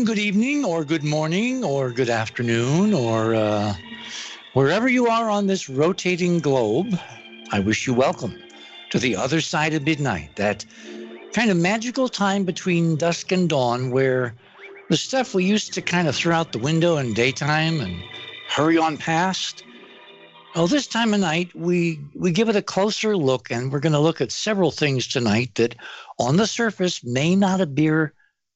good evening, or good morning, or good afternoon, or wherever you are on this rotating globe. I wish you welcome to the other side of midnight, that kind of magical time between dusk and dawn where the stuff we used to kind of throw out the window in daytime and hurry on past. Well, this time of night, we give it a closer look, and we're going to look at several things tonight that on the surface may not appear,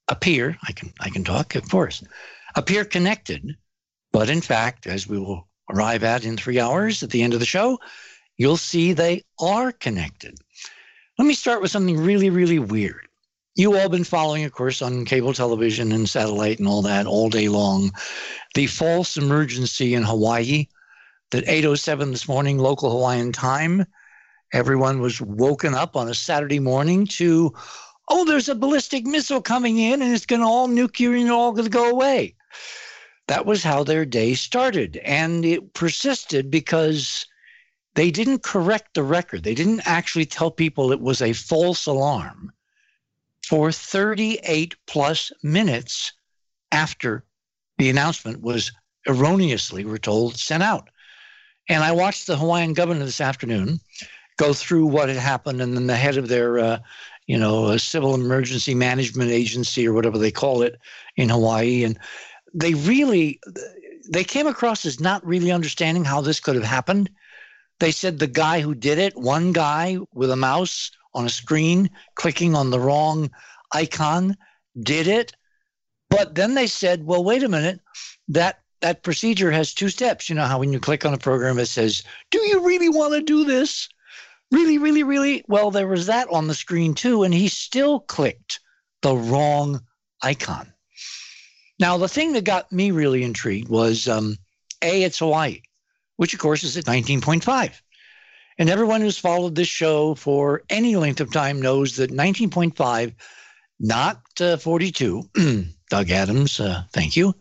I can talk, of course, appear connected, but in fact, as we will arrive at in 3 hours at the end of the show, you'll see they are connected. Let me start with something really, really weird. You all been following, of course, on cable television and satellite and all that all day long, the false emergency in Hawaii at 8:07 this morning, local Hawaiian time. Everyone was woken up on a Saturday morning to, oh, there's a ballistic missile coming in and it's going to all nuclear and all going to go away. That was how their day started. And it persisted because they didn't correct the record. They didn't actually tell people it was a false alarm for 38 plus minutes after the announcement was erroneously, we're told, sent out. And I watched the Hawaiian governor this afternoon go through what had happened, and then the head of their civil emergency management agency or whatever they call it in Hawaii. And they came across as not really understanding how this could have happened. They said the guy who did it, one guy with a mouse on a screen clicking on the wrong icon, did it. But then they said, well, wait a minute, that procedure has 2 steps. You know how when you click on a program, it says, do you really want to do this? Really, really, really? Well, there was that on the screen too, and he still clicked the wrong icon. Now, the thing that got me really intrigued was, it's Hawaii, which of course is at 19.5. And everyone who's followed this show for any length of time knows that 19.5, not 42, Doug Adams, thank you.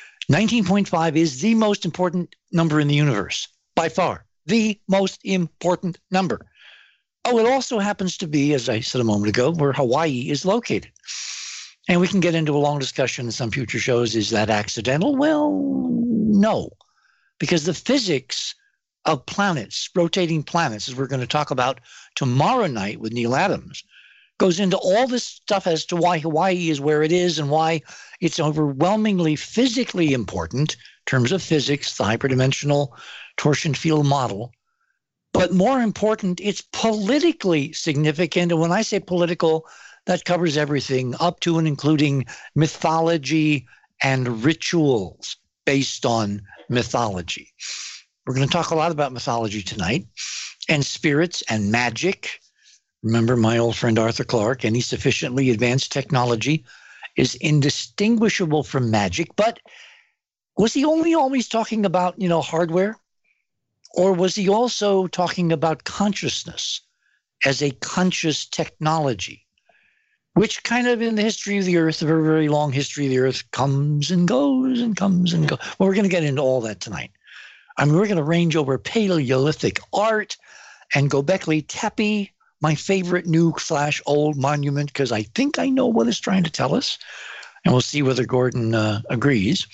19.5 is the most important number in the universe, by far, the most important number. Oh, it also happens to be, as I said a moment ago, where Hawaii is located. And we can get into a long discussion in some future shows. Is that accidental? Well, no, because the physics of planets, rotating planets, as we're going to talk about tomorrow night with Neil Adams, goes into all this stuff as to why Hawaii is where it is and why it's overwhelmingly physically important in terms of physics, the hyperdimensional torsion field model. But more important, it's politically significant. And when I say political, that covers everything up to and including mythology and rituals based on mythology. We're going to talk a lot about mythology tonight and spirits and magic. Remember my old friend Arthur Clarke, any sufficiently advanced technology is indistinguishable from magic. But was he only always talking about, hardware? Or was he also talking about consciousness as a conscious technology, which kind of in the history of the earth, a very, very long history of the earth, comes and goes and comes and goes. Well, we're going to get into all that tonight. I mean, we're going to range over Paleolithic art and Göbekli Tepe, my favorite new/old monument, because I think I know what it's trying to tell us. And we'll see whether Gordon agrees.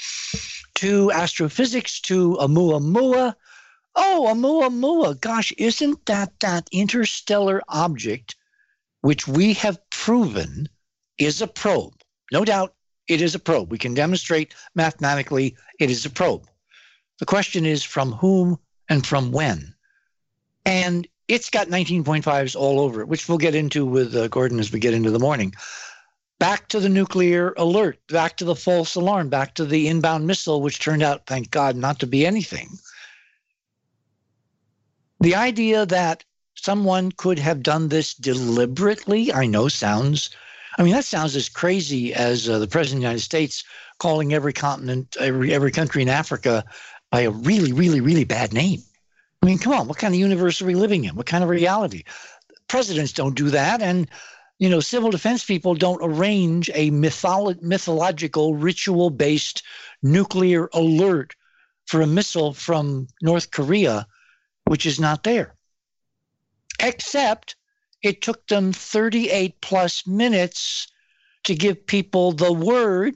To astrophysics, to Oumuamua. Oh, Oumuamua. Gosh, isn't that interstellar object which we have proven is a probe? No doubt it is a probe. We can demonstrate mathematically it is a probe. The question is from whom and from when? And it's got 19.5s all over it, which we'll get into with Gordon as we get into the morning. Back to the nuclear alert, back to the false alarm, back to the inbound missile, which turned out, thank God, not to be anything. The idea that someone could have done this deliberately, I know that sounds as crazy as the President of the United States calling every continent, every country in Africa by a really, really, really bad name. I mean, come on, what kind of universe are we living in? What kind of reality? Presidents don't do that. And, civil defense people don't arrange a mythological, ritual-based nuclear alert for a missile from North Korea, which is not there. Except it took them 38 plus minutes to give people the word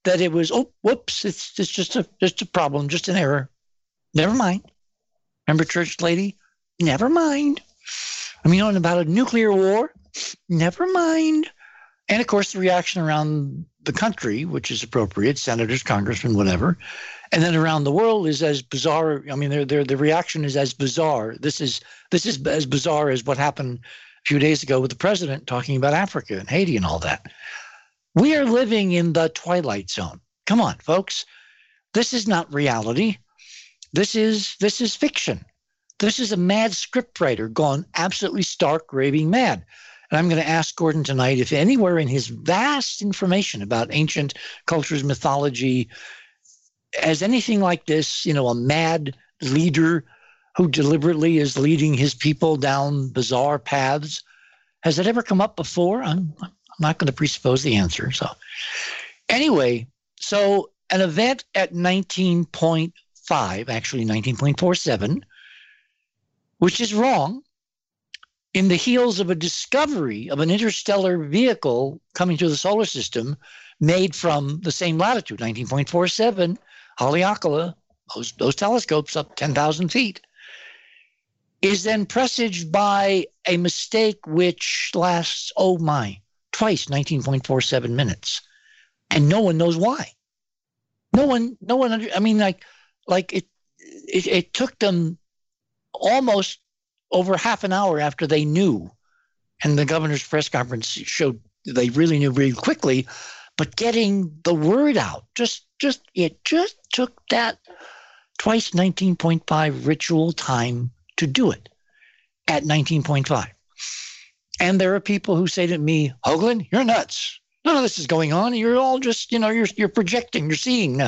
that it was, oh, whoops, it's just a problem, just an error. Never mind. Remember Church Lady? Never mind. I mean, about a nuclear war? Never mind. And of course, the reaction around the country, which is appropriate, senators, congressmen, whatever, and then around the world is as bizarre. I mean, the reaction is as bizarre. This is as bizarre as what happened a few days ago with the president talking about Africa and Haiti and all that. We are living in the twilight zone. Come on, folks. This is not reality. This is fiction. This is a mad scriptwriter gone absolutely stark, raving mad. And I'm going to ask Gordon tonight if anywhere in his vast information about ancient cultures, mythology, as anything like this, a mad leader who deliberately is leading his people down bizarre paths. Has it ever come up before? I'm not going to presuppose the answer. So anyway, so an event at 19.5, actually 19.47, which is wrong, in the heels of a discovery of an interstellar vehicle coming to the solar system made from the same latitude, 19.47, Haleakala, those telescopes up 10,000 feet, is then presaged by a mistake which lasts, twice 19.47 minutes. And no one knows why. No one, I mean, it took them almost over half an hour after they knew, and the governor's press conference showed they really knew really quickly, but getting the word out, it just took that twice 19.5 ritual time to do it at 19.5. And there are people who say to me, Hoagland, you're nuts. None of this is going on. You're all just, you're projecting, you're seeing.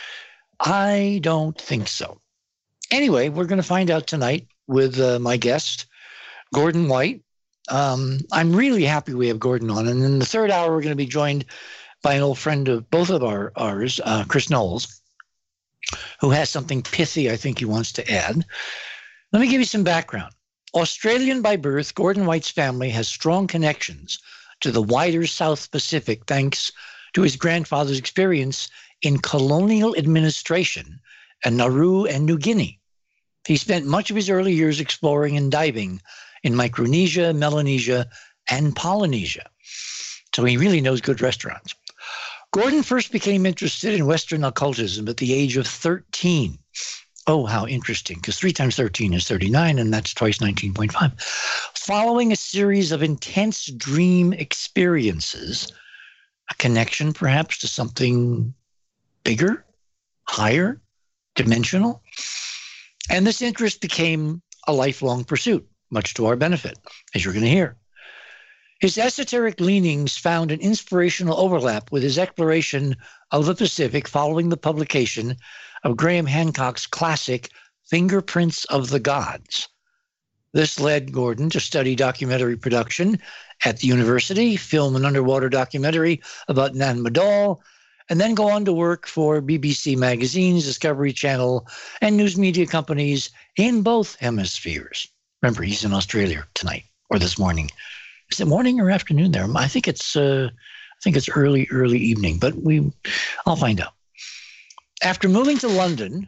I don't think so. Anyway, we're going to find out tonight with my guest, Gordon White. I'm really happy we have Gordon on. And in the third hour, we're going to be joined by an old friend of both of ours, Chris Knowles, who has something pithy I think he wants to add. Let me give you some background. Australian by birth, Gordon White's family has strong connections to the wider South Pacific thanks to his grandfather's experience in colonial administration in Nauru and New Guinea. He spent much of his early years exploring and diving in Micronesia, Melanesia, and Polynesia. So he really knows good restaurants. Gordon first became interested in Western occultism at the age of 13. Oh, how interesting, because 3 times 13 is 39, and that's twice 19.5. Following a series of intense dream experiences, a connection perhaps to something bigger, higher, dimensional. And this interest became a lifelong pursuit, much to our benefit, as you're going to hear. His esoteric leanings found an inspirational overlap with his exploration of the Pacific following the publication of Graham Hancock's classic Fingerprints of the Gods. This led Gordon to study documentary production at the university, film an underwater documentary about Nan Madol, and then go on to work for BBC magazines, Discovery Channel, and news media companies in both hemispheres. Remember, he's in Australia tonight or this morning. Is it morning or afternoon there? I think it's early evening, but I'll find out. After moving to London,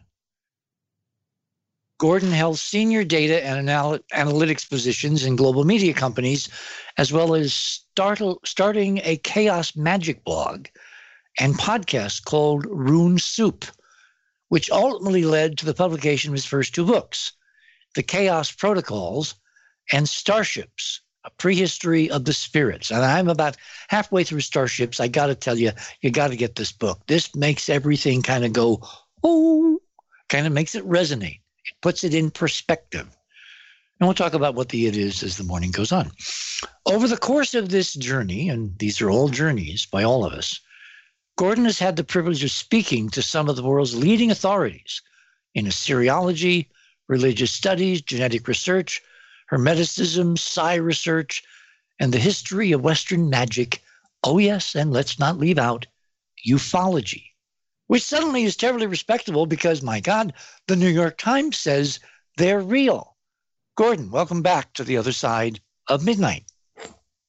Gordon held senior data and analytics positions in global media companies, as well as starting a chaos magic blog and podcast called Rune Soup, which ultimately led to the publication of his first 2 books, The Chaos Protocols and Starships, A Prehistory of the Spirits. And I'm about halfway through Starships. I got to tell you, you got to get this book. This makes everything kind of go, oh, kind of makes it resonate. It puts it in perspective. And we'll talk about what it is as the morning goes on. Over the course of this journey, and these are all journeys by all of us, Gordon has had the privilege of speaking to some of the world's leading authorities in Assyriology, religious studies, genetic research, Hermeticism, psi research, and the history of Western magic. Oh, yes, and let's not leave out ufology, which suddenly is terribly respectable because, my God, the New York Times says they're real. Gordon, welcome back to the other side of midnight.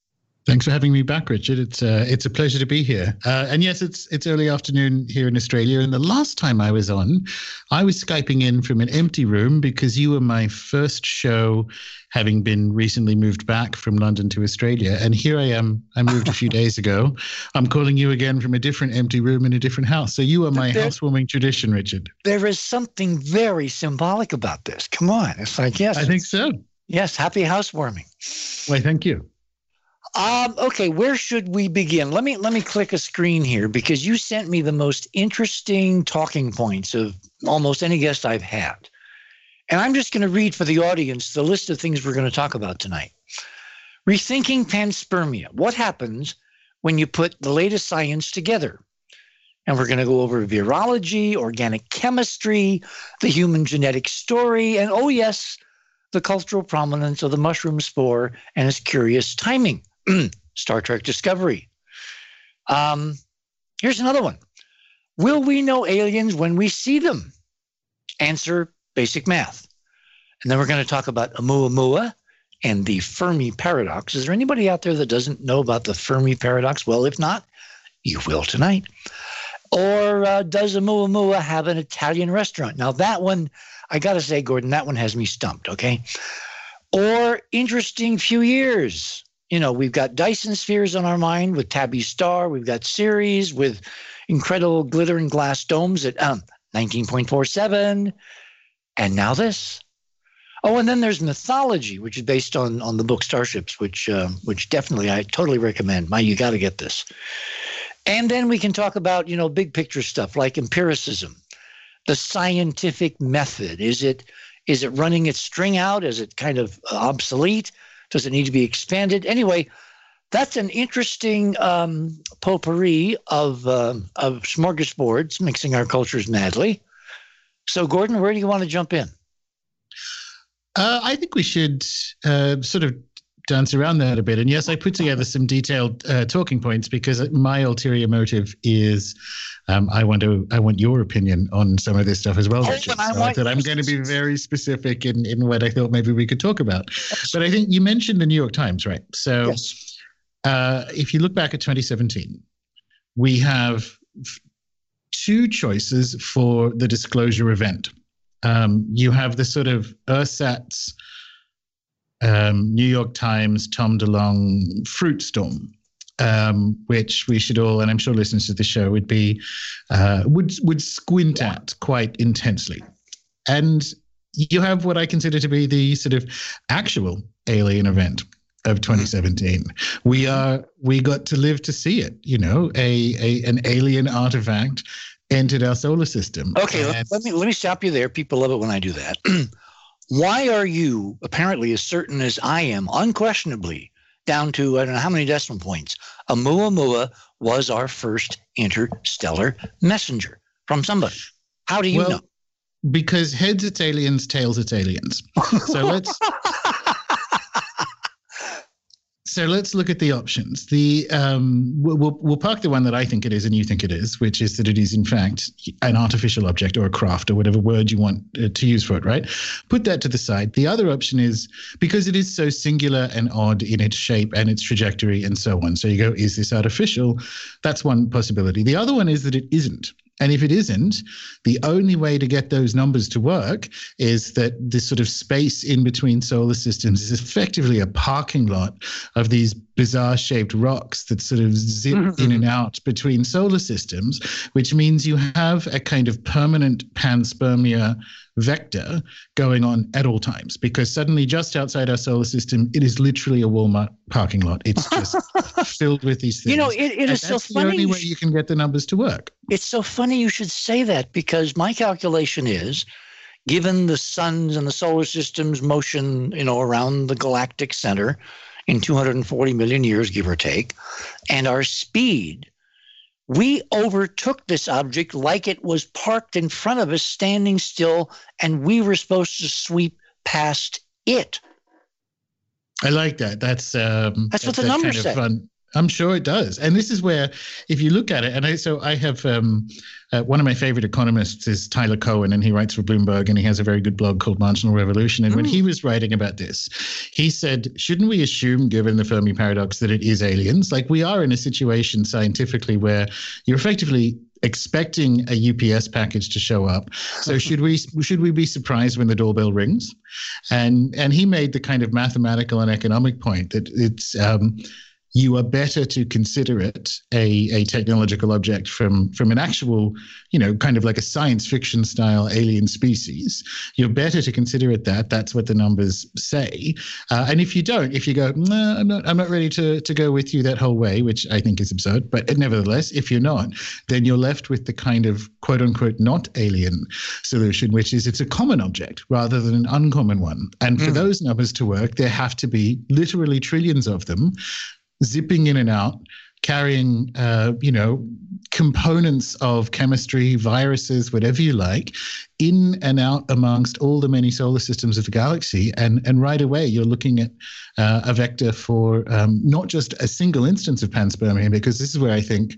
Thanks for having me back, Richard. It's a pleasure to be here. And yes, it's early afternoon here in Australia. And the last time I was on, I was Skyping in from an empty room because you were my first show, having been recently moved back from London to Australia. And here I am. I moved a few days ago. I'm calling you again from a different empty room in a different house. So you are my housewarming tradition, Richard. There is something very symbolic about this. Come on. It's like, yes. I think so. Yes. Happy housewarming. Why, thank you. Okay, where should we begin? Let me click a screen here because you sent me the most interesting talking points of almost any guest I've had. And I'm just going to read for the audience the list of things we're going to talk about tonight. Rethinking panspermia. What happens when you put the latest science together? And we're going to go over virology, organic chemistry, the human genetic story, and oh yes, the cultural prominence of the mushroom spore and its curious timing. Star Trek Discovery. Here's another one. Will we know aliens when we see them? Answer, basic math. And then we're going to talk about Oumuamua and the Fermi paradox. Is there anybody out there that doesn't know about the Fermi paradox? Well, if not, you will tonight. Or does Oumuamua have an Italian restaurant? Now that one, I got to say, Gordon, that one has me stumped, okay? Or interesting few years. You know, we've got Dyson spheres on our mind with Tabby Star. We've got Ceres with incredible glitter and glass domes at 19.47. And now this. Oh, and then there's mythology, which is based on the book Starships, which definitely I totally recommend. You got to get this. And then we can talk about, big picture stuff like empiricism, the scientific method. Is it running its string out? Is it kind of obsolete? Does it need to be expanded? Anyway, that's an interesting potpourri of smorgasbords mixing our cultures madly. So, Gordon, where do you want to jump in? I think we should sort of dance around that a bit. And yes, I put together some detailed talking points because my ulterior motive is I want your opinion on some of this stuff as well. Richard. I'm going to be very specific in what I thought maybe we could talk about. But I think you mentioned the New York Times, right? So yes. If you look back at 2017, we have two choices for the disclosure event. You have the sort of ersatz New York Times, Tom DeLonge fruit storm, which we should all, and I'm sure listeners to the show would squint at quite intensely. And you have what I consider to be the sort of actual alien event of 2017. We got to live to see it, an alien artifact entered our solar system. Okay, let me stop you there. People love it when I do that. Why are you apparently as certain as I am, unquestionably, down to I don't know how many decimal points? Oumuamua was our first interstellar messenger from somebody. How do you know? Because heads it's aliens, tails it's aliens. So let's look at the options. We'll park the one that I think it is and you think it is, which is that it is in fact an artificial object or a craft or whatever word you want to use for it, right? Put that to the side. The other option is because it is so singular and odd in its shape and its trajectory and so on. So you go, is this artificial? That's one possibility. The other one is that it isn't. And if it isn't, the only way to get those numbers to work is that this sort of space in between solar systems is effectively a parking lot of these bizarre shaped rocks that sort of zip in and out between solar systems, which means you have a kind of permanent panspermia vector going on at all times, because suddenly just outside our solar system, it is literally a Walmart parking lot. It's just filled with these things. It is so funny. That's the only way you can get the numbers to work. It's so funny you should say that, because my calculation is, given the sun's and the solar system's motion, around the galactic center in 240 million years, give or take, and our speed, we overtook this object like it was parked in front of us, standing still, and we were supposed to sweep past it. I like that. That's what the numbers say. Fun. I'm sure it does. And this is where, if you look at it, and I have one of my favorite economists is Tyler Cohen, and he writes for Bloomberg, and he has a very good blog called Marginal Revolution. And when he was writing about this, he said, shouldn't we assume, given the Fermi paradox, that it is aliens? Like, we are in a situation scientifically where you're effectively expecting a UPS package to show up. So should we be surprised when the doorbell rings? And he made the kind of mathematical and economic point that it's you are better to consider it a technological object from an actual, kind of like a science fiction style alien species. You're better to consider it that. That's what the numbers say. And if you go, no, I'm not ready to go with you that whole way, which I think is absurd. But nevertheless, if you're not, then you're left with the kind of quote unquote not alien solution, which is it's a common object rather than an uncommon one. And for those numbers to work, there have to be literally trillions of them zipping in and out, carrying, components of chemistry, viruses, whatever you like, in and out amongst all the many solar systems of the galaxy. And right away, you're looking at a vector for not just a single instance of panspermia, because this is where I think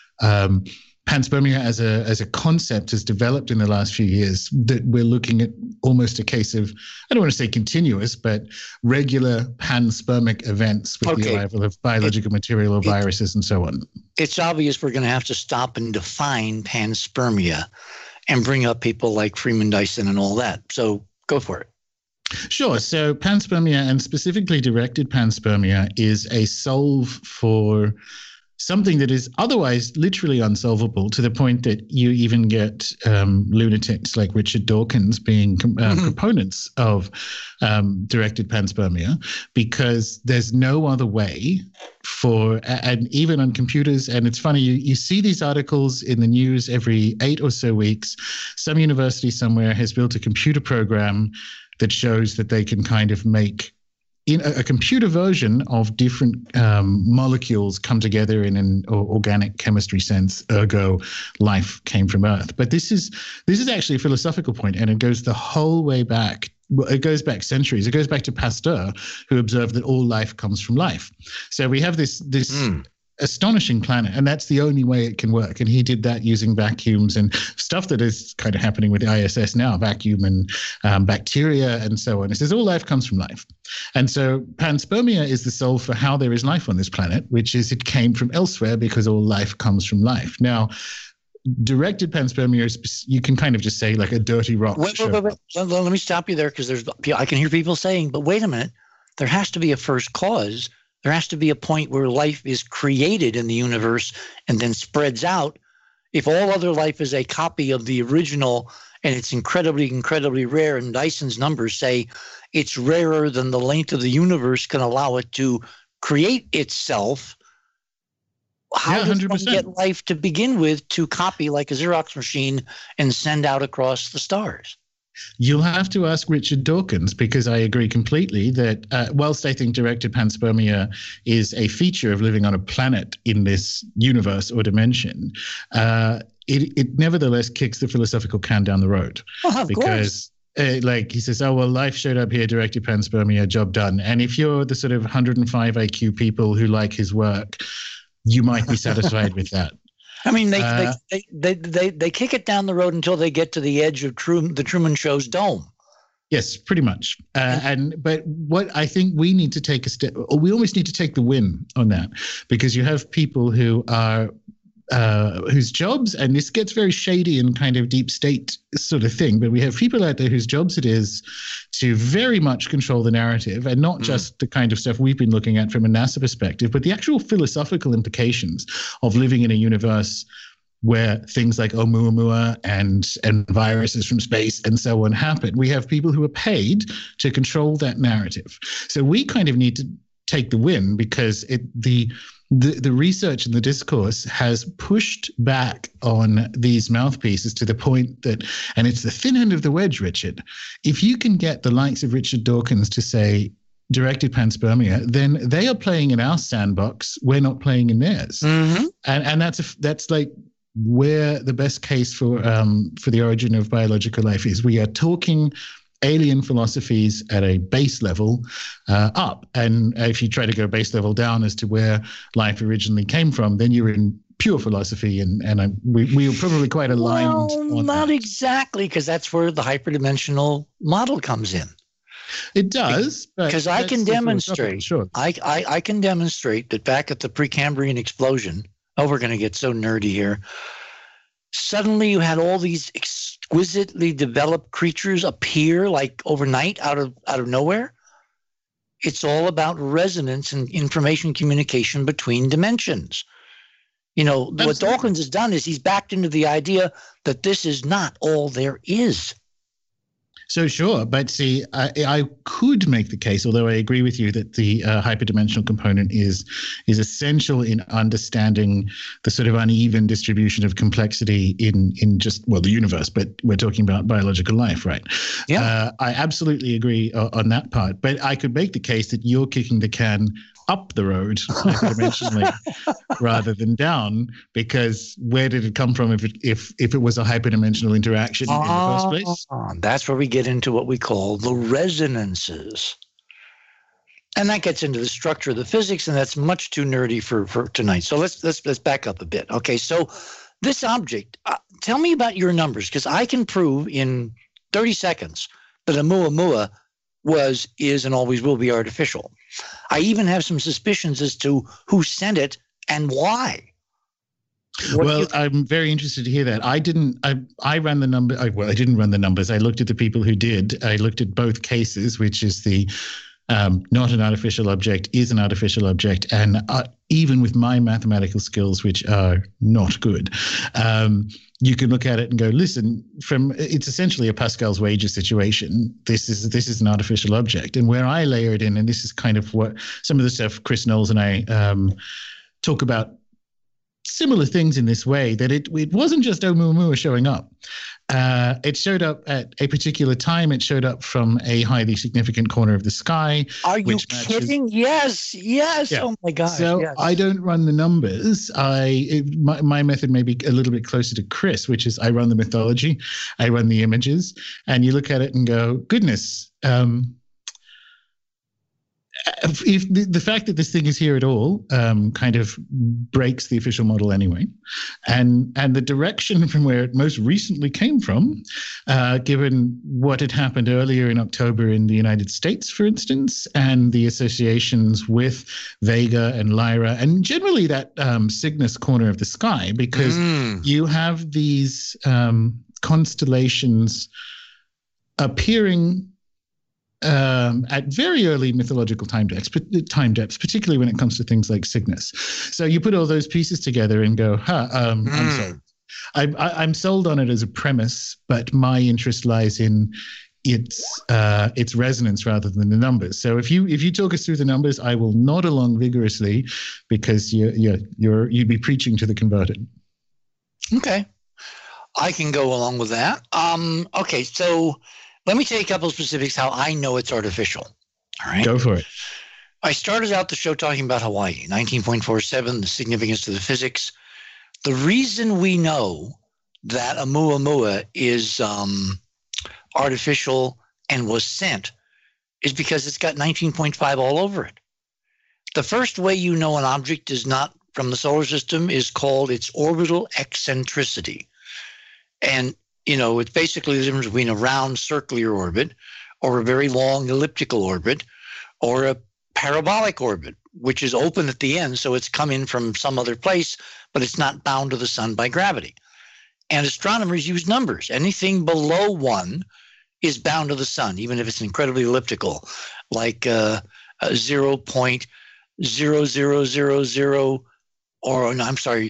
panspermia as a concept has developed in the last few years, that we're looking at almost a case of, I don't want to say continuous, but regular panspermic events with the arrival of biological material or viruses and so on. It's obvious we're going to have to stop and define panspermia and bring up people like Freeman Dyson and all that. So go for it. Sure. So panspermia, and specifically directed panspermia, is a solve for something that is otherwise literally unsolvable, to the point that you even get lunatics like Richard Dawkins being proponents of directed panspermia, because there's no other way for, and even on computers, and it's funny, you see these articles in the news every 8 or so weeks. Some university somewhere has built a computer program that shows that they can kind of make in a computer version of different molecules come together in an organic chemistry sense, ergo life came from Earth. But this is actually a philosophical point, and it goes the whole way back. Well, it goes back centuries. It goes back to Pasteur, who observed that all life comes from life. So we have this astonishing planet, and that's the only way it can work. And he did that using vacuums and stuff that is kind of happening with the ISS now, vacuum and bacteria and so on. It says all life comes from life. And so panspermia is the solve for how there is life on this planet, which is it came from elsewhere because all life comes from life. Now, directed panspermia is, you can kind of just say like a dirty rock. Wait. Let me stop you there, because I can hear people saying, but wait a minute, there has to be a first cause. There has to be a point where life is created in the universe and then spreads out. If all other life is a copy of the original and it's incredibly, incredibly rare, and Dyson's numbers say it's rarer than the length of the universe can allow it to create itself, how does one get life to begin with to copy like a Xerox machine and send out across the stars? You'll have to ask Richard Dawkins, because I agree completely that whilst I think directed panspermia is a feature of living on a planet in this universe or dimension, it nevertheless kicks the philosophical can down the road. Of course. Like he says, oh, well, life showed up here, directed panspermia, job done. And if you're the sort of 105 IQ people who like his work, you might be satisfied with that. I mean, they kick it down the road until they get to the edge of the Truman Show's dome. Yes, pretty much. But what I think we need to take a step, or we almost need to take the win on that, because you have people who are whose jobs, and this gets very shady and kind of deep state sort of thing, but we have people out there whose jobs it is to very much control the narrative, and not just the kind of stuff we've been looking at from a NASA perspective, but the actual philosophical implications of living in a universe where things like Oumuamua and viruses from space and so on happen. We have people who are paid to control that narrative. So we kind of need to take the win, because the research and the discourse has pushed back on these mouthpieces to the point that, and it's the thin end of the wedge, Richard, if you can get the likes of Richard Dawkins to say directed panspermia, then they are playing in our sandbox. We're not playing in theirs. Mm-hmm. And that's like where the best case for the origin of biological life is. We are talking alien philosophies at a base level up. And if you try to go base level down as to where life originally came from, then you're in pure philosophy, and we were probably quite aligned. Well, not exactly, because that's where the hyperdimensional model comes in. It does, because I can demonstrate. Sure. I can demonstrate that back at the Precambrian explosion. Oh, we're going to get so nerdy here. Suddenly, you had all these exquisitely developed creatures appear like overnight out of nowhere. It's all about resonance and information communication between dimensions. Absolutely. What Dawkins has done is he's backed into the idea that this is not all there is. So sure, but see, I could make the case, although I agree with you that the hyperdimensional component is essential in understanding the sort of uneven distribution of complexity in the universe. But we're talking about biological life, right? Yeah. I absolutely agree on that part. But I could make the case that you're kicking the can up the road hyperdimensionally rather than down, because where did it come from if it was a hyperdimensional interaction in the first place? That's where we get into what we call the resonances. And that gets into the structure of the physics, and that's much too nerdy for tonight. So let's back up a bit. Okay, so this object, tell me about your numbers, because I can prove in 30 seconds that Oumuamua is, and always will be artificial. I even have some suspicions as to who sent it and why. I'm very interested to hear that. I ran the number. I didn't run the numbers. I looked at the people who did. I looked at both cases, which is the not an artificial object is an artificial object. And even with my mathematical skills, which are not good, you can look at it and go, listen, it's essentially a Pascal's wager situation. This is an artificial object. And where I layer it in, and this is kind of what some of the stuff Chris Knowles and I talk about, similar things in this way, that it wasn't just Oumuamua showing up. It showed up at a particular time. It showed up from a highly significant corner of the sky. Are you kidding? Yes. Yeah. Oh my gosh. So yes. I don't run the numbers. My method may be a little bit closer to Chris, which is I run the mythology, I run the images, and you look at it and go, goodness, if the fact that this thing is here at all kind of breaks the official model anyway, and the direction from where it most recently came from, given what had happened earlier in October in the United States, for instance, and the associations with Vega and Lyra, and generally that Cygnus corner of the sky, because you have these constellations appearing at very early mythological time depths, particularly when it comes to things like Cygnus. So you put all those pieces together and go, I'm sold. I'm sold on it as a premise, but my interest lies in its resonance rather than the numbers. So if you talk us through the numbers, I will nod along vigorously, because you'd be preaching to the converted. Okay, I can go along with that. Okay, so let me tell you a couple of specifics how I know it's artificial. All right. Go for it. I started out the show talking about Hawaii, 19.47, the significance to the physics. The reason we know that Oumuamua is artificial and was sent is because it's got 19.5 all over it. The first way you know an object is not from the solar system is called its orbital eccentricity. And it's basically the difference between a round circular orbit or a very long elliptical orbit or a parabolic orbit, which is open at the end. So it's come in from some other place, but it's not bound to the sun by gravity. And astronomers use numbers. Anything below 1 is bound to the sun, even if it's incredibly elliptical, like 0.0000 or I'm sorry,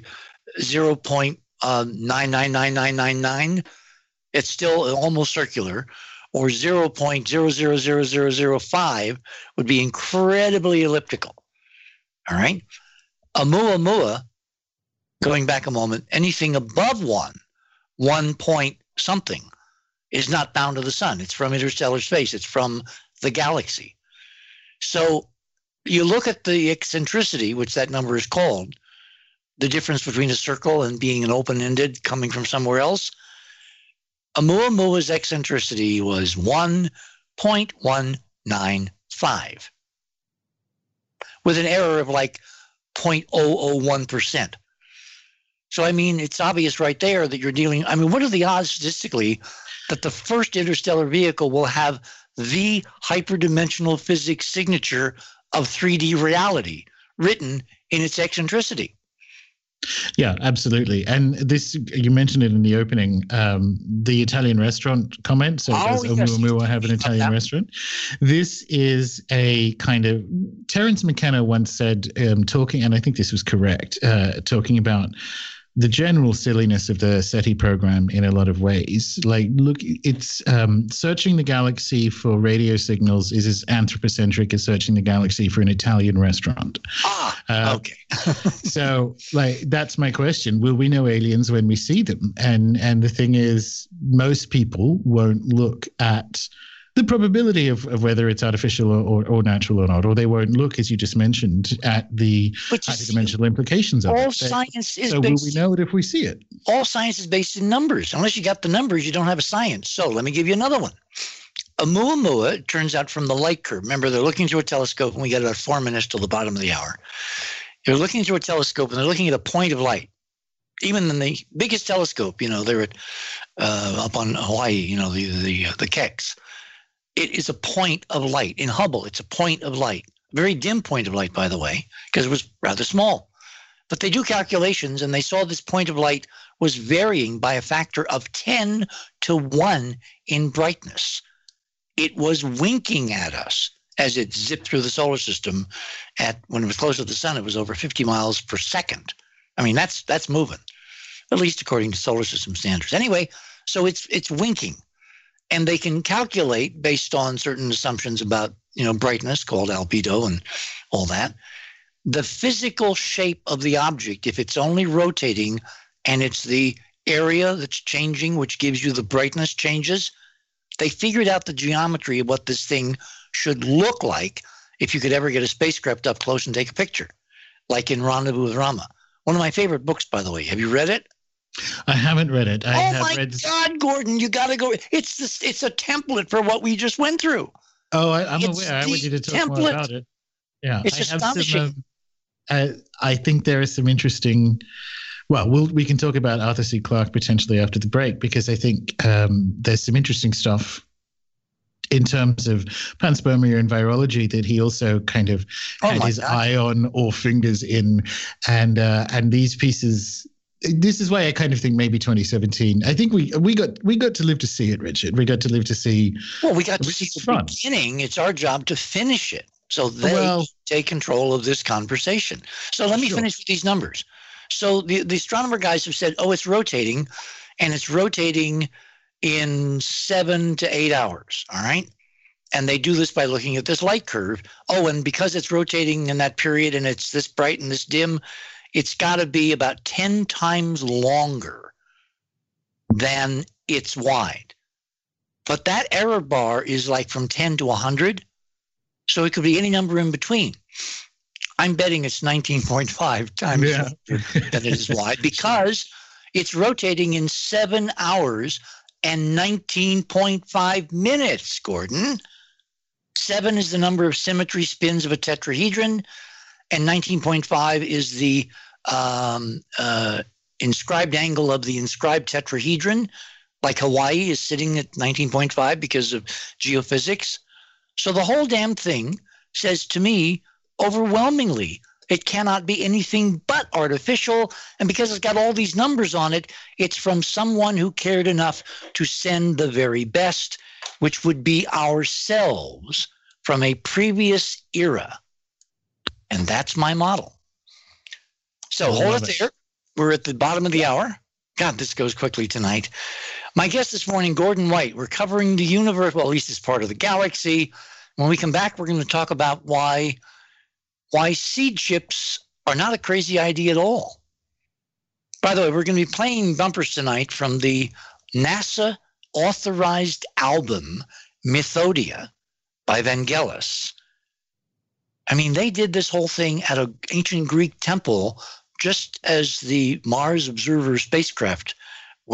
0.999999. It's still almost circular, or 0.000005 would be incredibly elliptical. All right. Oumuamua, going back a moment, anything above 1 point something, is not bound to the sun. It's from interstellar space. It's from the galaxy. So you look at the eccentricity, which that number is called, the difference between a circle and being an open-ended coming from somewhere else. Oumuamua's eccentricity was 1.195 with an error of like 0.001%. So, I mean, it's obvious right there that you're dealing. I mean, what are the odds statistically that the first interstellar vehicle will have the hyperdimensional physics signature of 3D reality written in its eccentricity? Yeah, absolutely. And this, you mentioned it in the opening, the Italian restaurant comment. So does Oumuamua have an Italian restaurant? This is a kind of, Terence McKenna once said, talking, and I think this was correct, talking about the general silliness of the SETI program in a lot of ways. Like, look, it's searching the galaxy for radio signals is as anthropocentric as searching the galaxy for an Italian restaurant. Okay. So, like, that's my question. Will we know aliens when we see them? And the thing is, most people won't look at the probability of whether it's artificial or natural or not, or they won't look, as you just mentioned, at the hyperdimensional implications of it. Science is so will we know it if we see it? All science is based in numbers. Unless you got the numbers, you don't have a science. So let me give you another one. Oumuamua, it turns out from the light curve. Remember, they're looking through a telescope, and we got about 4 minutes till the bottom of the hour. They're looking through a telescope, and they're looking at a point of light. Even in the biggest telescope, they're at up on Hawaii, the Keck. It is a point of light. In Hubble, it's a point of light. A very dim point of light, by the way, because it was rather small. But they do calculations, and they saw this point of light was varying by a factor of 10 to 1 in brightness. It was winking at us as it zipped through the solar system. When it was close to the sun, it was over 50 miles per second. I mean, that's moving, at least according to solar system standards. Anyway, so it's winking. And they can calculate based on certain assumptions about, brightness called albedo and all that, the physical shape of the object. If it's only rotating and it's the area that's changing, which gives you the brightness changes, they figured out the geometry of what this thing should look like if you could ever get a spacecraft up close and take a picture, like in Rendezvous with Rama. One of my favorite books, by the way. Have you read it? I haven't read it. God, Gordon, you got to go. It's a template for what we just went through. Oh, I'm aware. I want you to talk more about it. Yeah, it's astonishing. I think there is some interesting. Well, we can talk about Arthur C. Clarke potentially after the break, because I think there's some interesting stuff in terms of panspermia and virology that he also kind of had his eye on or fingers in, and these pieces. This is why I kind of think maybe 2017. I think we got to live to see it, Richard. We got to live to see. Well, we got to see the beginning. It's our job to finish it. So they take control of this conversation. So let me finish with these numbers. So the astronomer guys have said, it's rotating, and it's rotating in 7 to 8 hours. All right. And they do this by looking at this light curve. And because it's rotating in that period and it's this bright and this dim, it's got to be about 10 times longer than it's wide. But that error bar is like from 10 to 100. So it could be any number in between. I'm betting it's 19.5 times longer than it is wide, because it's rotating in 7 hours and 19.5 minutes, Gordon. 7 is the number of symmetry spins of a tetrahedron, and 19.5 is the inscribed angle of the inscribed tetrahedron, like Hawaii is sitting at 19.5 because of geophysics. So the whole damn thing says to me, overwhelmingly, it cannot be anything but artificial. And because it's got all these numbers on it, it's from someone who cared enough to send the very best, which would be ourselves from a previous era. And that's my model. So hold it there. We're at the bottom of the hour. God, this goes quickly tonight. My guest this morning, Gordon White. We're covering the universe, well, at least it's part of the galaxy. When we come back, we're going to talk about why seed ships are not a crazy idea at all. By the way, we're going to be playing bumpers tonight from the NASA-authorized album Mythodia by Vangelis. I mean, they did this whole thing at an ancient Greek temple just as the Mars Observer spacecraft was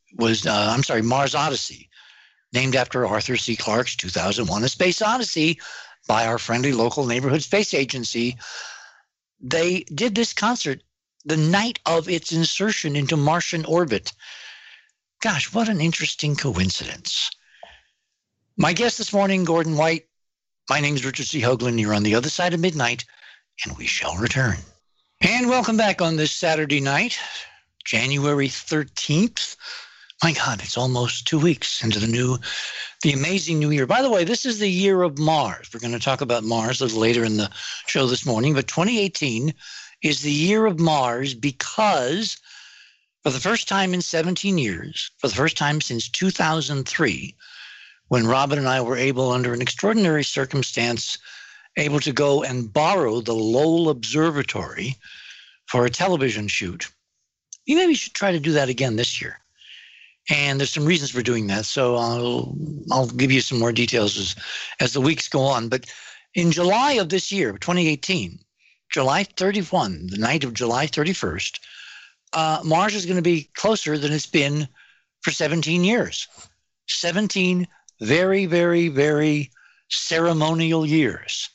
Mars Odyssey, named after Arthur C. Clarke's 2001: A Space Odyssey by our friendly local neighborhood space agency. They did this concert the night of its insertion into Martian orbit. Gosh, what an interesting coincidence. My guest this morning, Gordon White. My name is Richard C. Hoagland. You're on the other side of midnight, and we shall return. And welcome back on this Saturday night, January 13th. My God, it's almost 2 weeks into the amazing new year. By the way, this is the year of Mars. We're going to talk about Mars a little later in the show this morning, but 2018 is the year of Mars because for the first time in 17 years, for the first time since 2003, when Robin and I were able, under an extraordinary circumstance, able to go and borrow the Lowell Observatory for a television shoot. You maybe should try to do that again this year. And there's some reasons for doing that, so I'll give you some more details as the weeks go on. But in July of this year, 2018, July 31, the night of July 31st, Mars is going to be closer than it's been for 17 years. 17 very, very, very ceremonial years.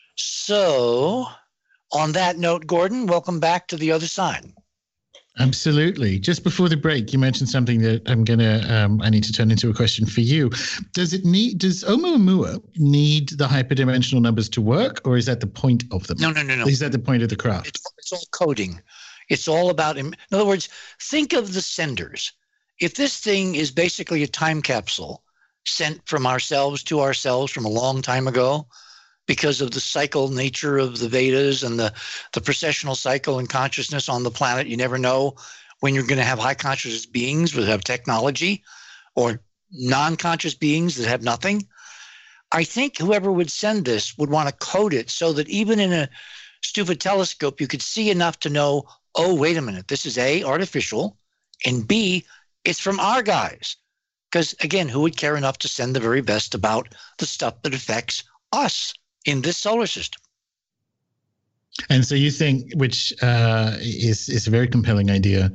So on that note, Gordon, welcome back to the other side. Absolutely. Just before the break, you mentioned something that I need to turn into a question for you. Does Oumuamua need the hyperdimensional numbers to work, or is that the point of them? No. Is that the point of the craft? It's all coding. It's all about, in other words, think of the senders. If this thing is basically a time capsule sent from ourselves to ourselves from a long time ago, because of the cycle nature of the Vedas and the precessional cycle and consciousness on the planet. You never know when you're going to have high consciousness beings that have technology or non-conscious beings that have nothing. I think whoever would send this would want to code it so that even in a stupid telescope, you could see enough to know, oh, wait a minute, this is A, artificial, and B, it's from our guys. Because again, who would care enough to send the very best about the stuff that affects us in this solar system? And so you think, which is a very compelling idea,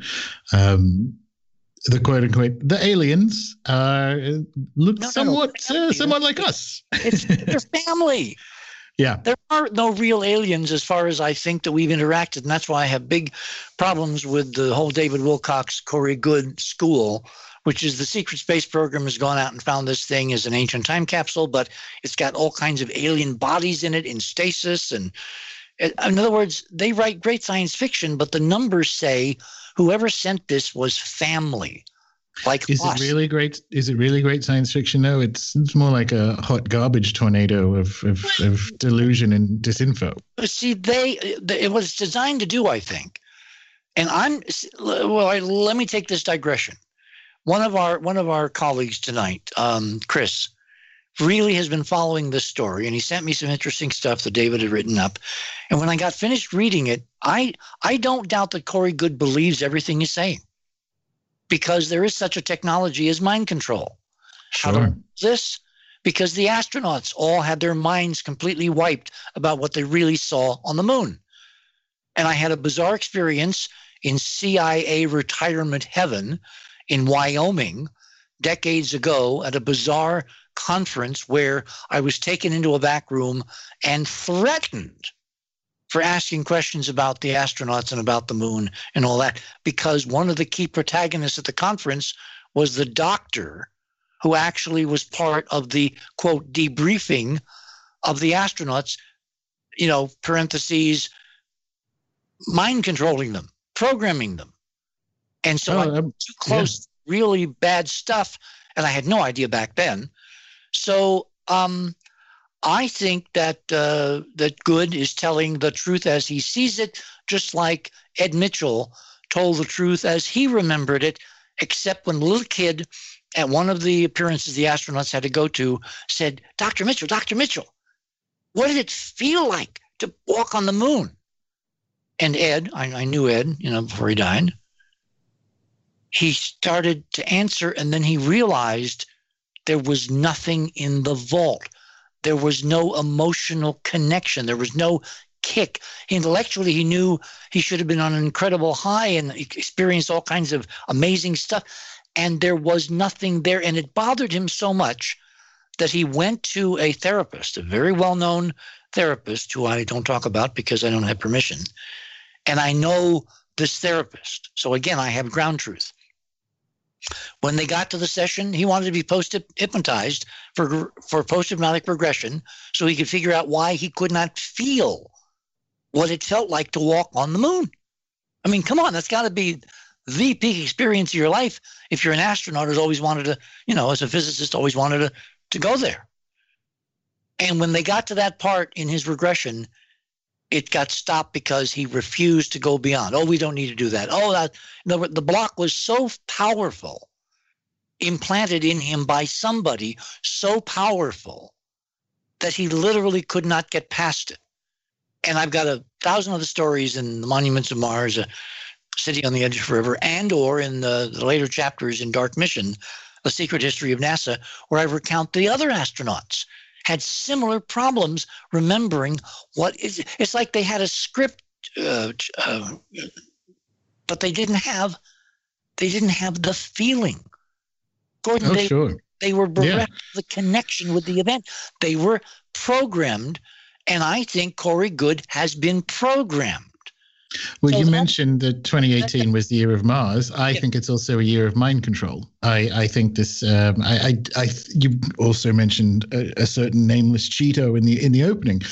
the quote unquote, the aliens look somewhat like us. It's their family. Yeah. There are no real aliens as far as I think that we've interacted. And that's why I have big problems with the whole David Wilcock, Corey Goode school, which is the secret space program has gone out and found this thing as an ancient time capsule, but it's got all kinds of alien bodies in it in stasis. And in other words, they write great science fiction, but the numbers say whoever sent this was family. Like is us. It really great? Is it really great science fiction? No, it's more like a hot garbage tornado of delusion and disinfo. See, it was designed to do, I think. And let me take this digression. One of our colleagues tonight, Chris, really has been following this story, and he sent me some interesting stuff that David had written up. And when I got finished reading it, I don't doubt that Corey Goode believes everything he's saying, because there is such a technology as mind control. Sure. How to this? Because the astronauts all had their minds completely wiped about what they really saw on the moon. And I had a bizarre experience in CIA retirement heaven in Wyoming decades ago at a bizarre conference where I was taken into a back room and threatened for asking questions about the astronauts and about the moon and all that, because one of the key protagonists at the conference was the doctor who actually was part of the, quote, debriefing of the astronauts, parentheses, mind controlling them, programming them. And so I got too close, really bad stuff, and I had no idea back then. So I think that Goode is telling the truth as he sees it, just like Ed Mitchell told the truth as he remembered it, except when a little kid at one of the appearances the astronauts had to go to said, Dr. Mitchell, what did it feel like to walk on the moon? And Ed, I knew Ed, before he died, he started to answer, and then he realized there was nothing in the vault. There was no emotional connection. There was no kick. Intellectually, he knew he should have been on an incredible high and experienced all kinds of amazing stuff. and there was nothing there. And it bothered him so much that he went to a therapist, a very well-known therapist who I don't talk about because I don't have permission. And I know this therapist. So again, I have ground truth. When they got to the session, he wanted to be post-hypnotized for post-hypnotic regression so he could figure out why he could not feel what it felt like to walk on the moon. I mean, come on, that's got to be the peak experience of your life if you're an astronaut who's always wanted to, as a physicist, always wanted to go there. And when they got to that part in his regression, it got stopped because he refused to go beyond. Oh, we don't need to do that. Oh, the block was so powerful, implanted in him by somebody so powerful that he literally could not get past it. And I've got 1,000 other stories in The Monuments of Mars, A City on the Edge of Forever, and or in the later chapters in Dark Mission, A Secret History of NASA, where I recount the other astronauts had similar problems remembering it's like they had a script, but they didn't have the feeling. Gordon, they were bereft of the connection with the event. They were programmed, and I think Corey Goode has been programmed. Well, you mentioned that 2018 was the year of Mars. I think it's also a year of mind control. I think this. You also mentioned a certain nameless Cheeto in the opening.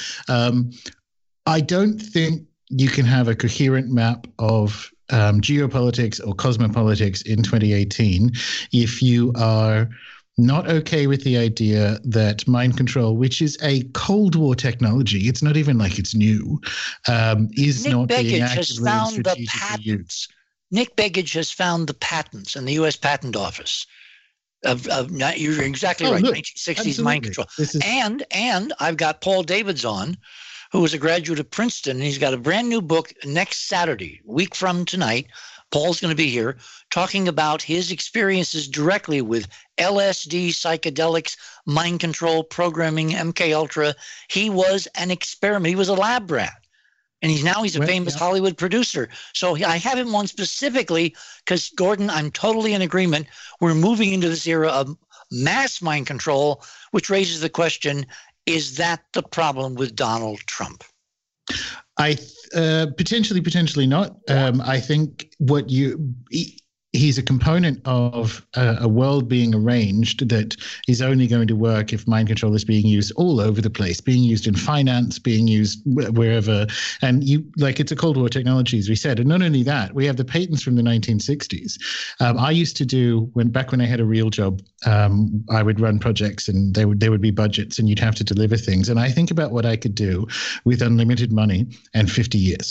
I don't think you can have a coherent map of geopolitics or cosmopolitics in 2018 if you are not okay with the idea that mind control, which is a Cold War technology, it's not even like it's new, is Nick not Begich being has actively found and the strategically used. patents. Nick Begich has found the patents in the U.S. Patent Office of you're exactly right, 1960s mind control. And I've got Paul Davids on, who was a graduate of Princeton, and he's got a brand new book next Saturday, week from tonight. Paul's going to be here talking about his experiences directly with LSD, psychedelics, mind control, programming, MK Ultra. He was an experiment. He was a lab rat. And he's a famous Hollywood producer. So I have him on specifically because, Gordon, I'm totally in agreement. We're moving into this era of mass mind control, which raises the question, is that the problem with Donald Trump? Potentially not. I think he's a component of a world being arranged that is only going to work if mind control is being used all over the place, being used in finance, being used wherever. And it's a Cold War technology, as we said. And not only that, we have the patents from the 1960s. I used to do, back when I had a real job, I would run projects and there would be budgets and you'd have to deliver things. And I think about what I could do with unlimited money and 50 years.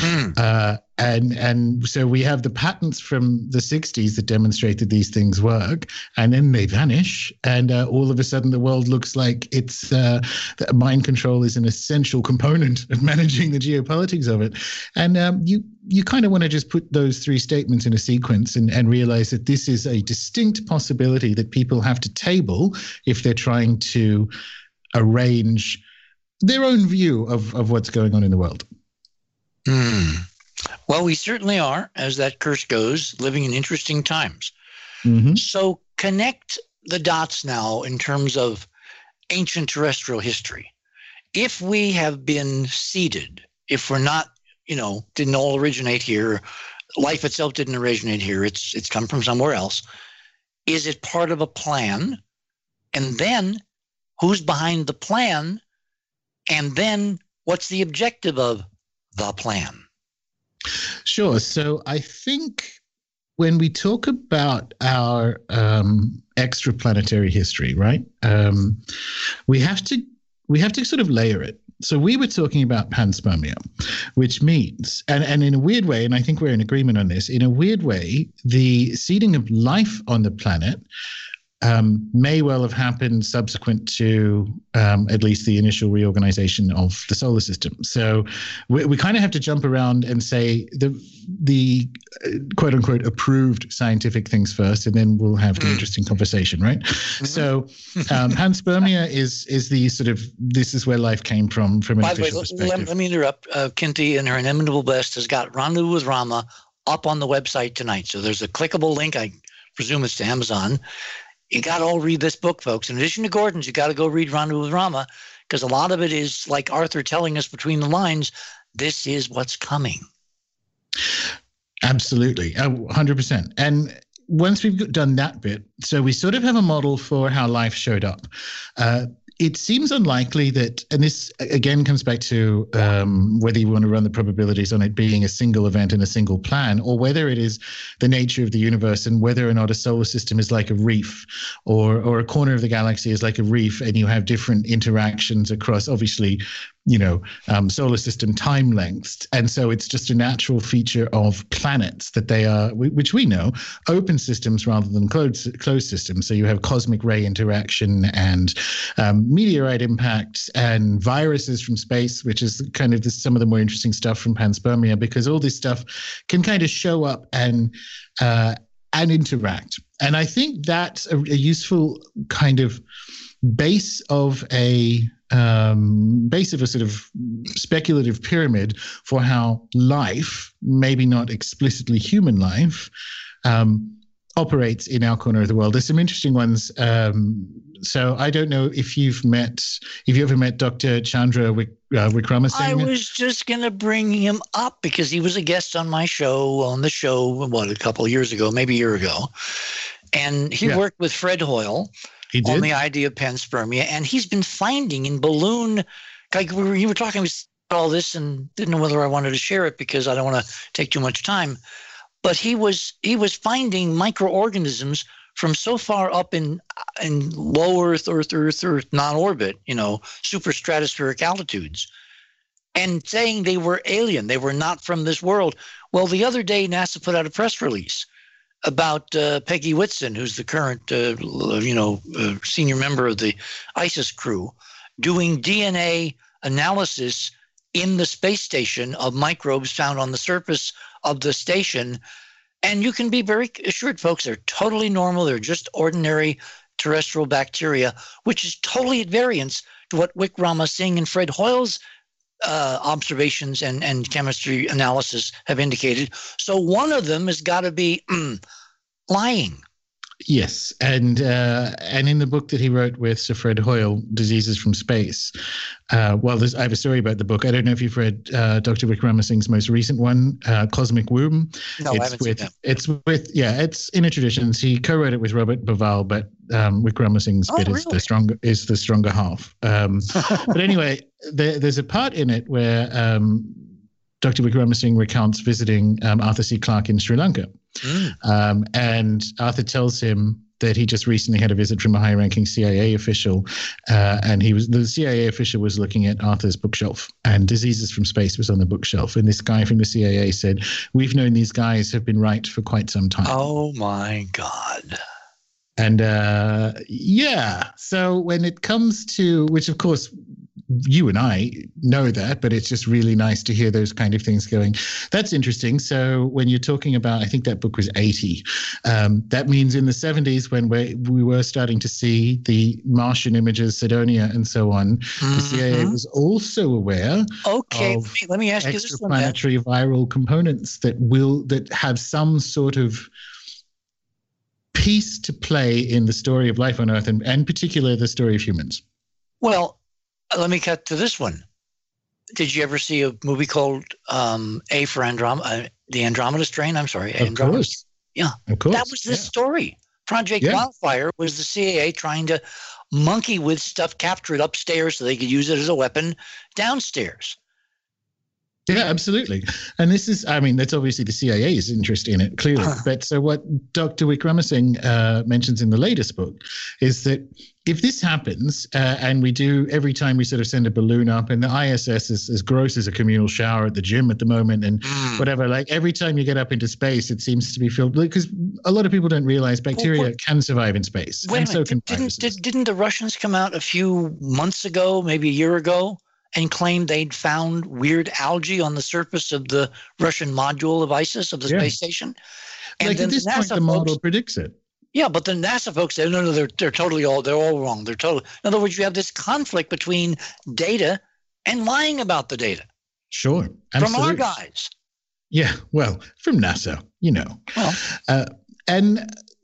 And so we have the patents from the 60s that demonstrate that these things work, and then they vanish, and all of a sudden the world looks like it's that mind control is an essential component of managing the geopolitics of it. And you kind of want to just put those three statements in a sequence and realize that this is a distinct possibility that people have to table if they're trying to arrange their own view of what's going on in the world. Well, we certainly are, as that curse goes, living in interesting times. Mm-hmm. So connect the dots now in terms of ancient terrestrial history. If we have been seeded, if we're not, didn't all originate here, life itself didn't originate here, it's come from somewhere else, is it part of a plan? And then who's behind the plan? And then what's the objective of the plan? Sure. So I think when we talk about our extraplanetary history, right, we have to sort of layer it. So we were talking about panspermia, which means, and in a weird way, and I think we're in agreement on this, in a weird way, the seeding of life on the planet may well have happened subsequent to at least the initial reorganization of the solar system. So we kind of have to jump around and say the quote unquote approved scientific things first, and then we'll have the interesting conversation, right? Mm-hmm. So panspermia is the sort of, this is where life came from an official perspective. Let me interrupt. Kinti and her inimitable best has got Rendezvous with Rama up on the website tonight. So there's a clickable link. I presume it's to Amazon. You got to all read this book, folks. In addition to Gordon's, you got to go read Rendezvous with Rama, because a lot of it is like Arthur telling us between the lines, this is what's coming. Absolutely. 100%. And once we've done that bit, so we sort of have a model for how life showed up. It seems unlikely that, and this again comes back to whether you want to run the probabilities on it being a single event in a single plan, or whether it is the nature of the universe and whether or not a solar system is like a reef, or a corner of the galaxy is like a reef, and you have different interactions across, obviously, solar system time lengths. And so it's just a natural feature of planets that they are, which we know, open systems rather than closed systems. So you have cosmic ray interaction and meteorite impacts and viruses from space, which is kind of some of the more interesting stuff from panspermia, because all this stuff can kind of show up and interact. And I think that's a useful kind of base of a sort of speculative pyramid for how life, maybe not explicitly human life, operates in our corner of the world. There's some interesting ones. So I don't know if you ever met Dr. Chandra Wickramasinghe. I was just going to bring him up because he was a guest on my show, a couple of years ago, maybe a year ago. And he worked with Fred Hoyle on the idea of panspermia. And he's been finding in balloon, like you were talking about all this and didn't know whether I wanted to share it because I don't want to take too much time. But he was finding microorganisms from so far up in low Earth, non-orbit, super stratospheric altitudes, and saying they were alien. They were not from this world. Well, the other day, NASA put out a press release about Peggy Whitson, who's the current, senior member of the ISIS crew, doing DNA analysis in the space station of microbes found on the surface of the station. And you can be very assured, folks, they're totally normal. They're just ordinary terrestrial bacteria, which is totally at variance to what Wickramasinghe and Fred Hoyle's observations and chemistry analysis have indicated. So one of them has got to be lying. Yes, and in the book that he wrote with Sir Fred Hoyle, Diseases from Space, I have a story about the book. I don't know if you've read Dr. Wickramasinghe's most recent one, Cosmic Womb. No, I haven't seen that. It's Inner Traditions. He co-wrote it with Robert Bauval, but Wickramasinghe's bit is the stronger half. But anyway, there's a part in it where Dr. Wickramasinghe recounts visiting Arthur C. Clarke in Sri Lanka. And Arthur tells him that he just recently had a visit from a high-ranking CIA official, and the CIA official was looking at Arthur's bookshelf, and Diseases from Space was on the bookshelf. And this guy from the CIA said, "We've known these guys have been right for quite some time." Oh my God. And so when it comes to, which of course you and I know that, but it's just really nice to hear those kind of things going. That's interesting. So when you're talking about, I think that book was 80, that means in the 70s when we were starting to see the Martian images, Cydonia and so on, the CIA was also aware of let me ask you this one, extraplanetary viral components that have some sort of piece to play in the story of life on Earth, and in particular the story of humans. Well, let me cut to this one. Did you ever see a movie called A for Andromeda, the Andromeda Strain? I'm sorry. Of course. Yeah. Of course. That was the story. Project Wildfire was the CIA trying to monkey with stuff, capture it upstairs so they could use it as a weapon downstairs. Yeah, absolutely. And this is, that's obviously the CIA's interest in it, clearly. But so what Dr. Wickramasinghe mentions in the latest book is that if this happens, and we do every time we sort of send a balloon up, and the ISS is as gross as a communal shower at the gym at the moment, and whatever, like every time you get up into space, it seems to be filled, because a lot of people don't realize bacteria can survive in space. Wait a minute, didn't the Russians come out a few months ago, maybe a year ago, and claimed they'd found weird algae on the surface of the Russian module of ISIS, of the space station? And like at this point, the model predicts it. Yeah, but the NASA folks say, no, they're all wrong. In other words, you have this conflict between data and lying about the data. Sure, absolutely. From our guys. Yeah, well, from NASA, Well, and